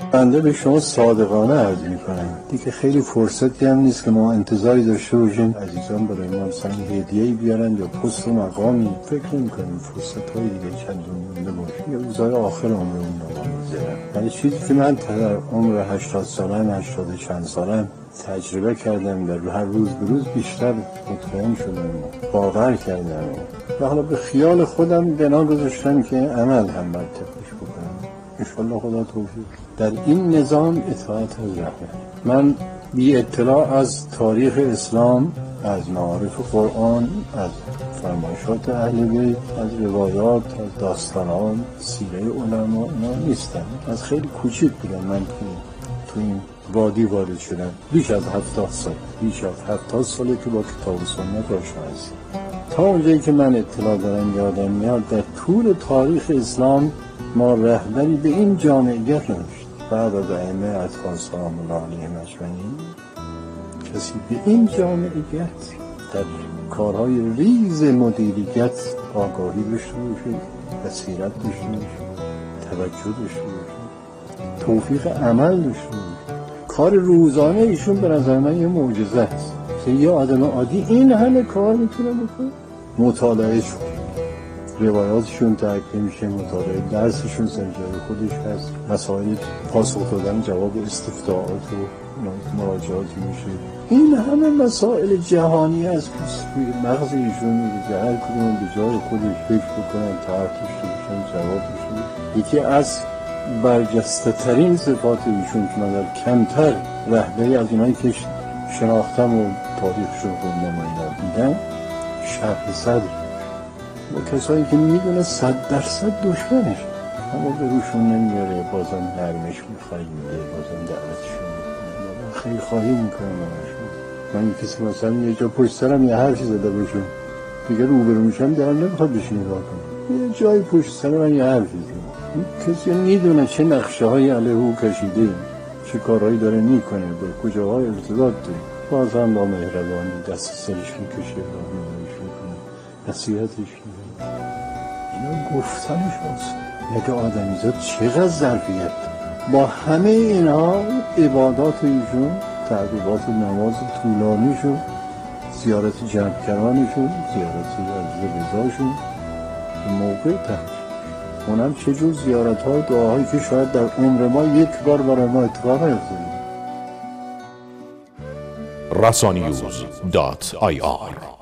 بنده به شما صادقانه عرض میکنم دیگه خیلی فرصتی هم نیست که ما انتظاری داشته باشیم عزیزان برای ما مثلا هدیه‌ای بیارن یا پست و مقامی. فکر نمی‌کنم فرصت‌های دیگه چندون مونده باشه یا روزهای آخر عمرمون رو می‌گذرن. ولی چیزی که من در عمر 80 سالم 80 چند سالم تجربه کردم در هر روز به روز بیشتر مطمئن شدم باور کردم و حالا به خیال خودم بنا گذاشتم که عمل هم بر طبقش بکنم. انشالله خدا توفیق. در این نظام اطاعت از رحمت. من بی اطلاع از تاریخ اسلام، از معارف قرآن، از فرمایشات اهل بیت، از روایات، از داستانان، سیره علما اینا نیستم. از خیلی کوچیک بودم من تو این وادی وارد شدم. بیش از 70 سال، بیش از 70 ساله که با کتاب و سنت آشنا هستم. تا اونجایی که من اطلاع دارم یادم میاد در طول تاریخ اسلام ما رهبری به این جامعیت نداشت. بعد از ائمه اطهار سلام الله علیهم اجمعین کسی به این جامعیت در کارهای ریز مدیریت آگاهی داشته باشه، بصیرت داشته باشه، توجه داشته باشه، توفیق عمل داشته باشه. کار روزانه ایشون به نظر من یه معجزه است. یه آدم عادی این همه کار میتونه بکنه. مطالعه شد، روایاتشون درک نمیشه، مطالعه درسشون سر جای خودش هست، مسائل پاسخ دادن جواب استفتاءات و مراجعاتی میشه. این همه مسائل جهانی است که مغز ایشون میگه که هر کدوم به جای خودش فکر بکنن، طرح داشته باشن، جواب بشه. یکی از برجسته ترین صفات ایشون که من در کمتر رهبری از اونایی که شناختم و تاریخشون خوندم و اینا دیدم شرح صدر و کسایی که میدونه 100% دشمنش اما به روشون نمیاره، بازم نرمش میخوایی میده، بازم دعوتشون میکنه، خیلی خواهی میکنه من کسی مثلا یه جا پشت سرم یه حرفی زده باشم دیگه روبرو میشم درم نمیخواد بهش نگاه کنم، یه جای پشت سر من یه حرفی زده. کسی میدونه چه نقشه های علیه او کشیده، چه کارهایی داره میکنه، به کجاهای ارتباط داره، بازم با مهربانی دست سرش میکشه، راهنماییش میکنه، نصیحتش میکنه. اینا گفتنش هست. مگه آدمیزاد چقدر ظرفیت با همه اینها عبادات ایشون، تعقیبات نماز طولانیشون، زیارت جمع‌کرانشون، زیارت عزیز رضاشون به موقع تحقیق، اونم چه جور زیارت های دعاهایی که شاید در عمر ما یک بار برای ما اتفاق نیفتاده. rasaninews.ir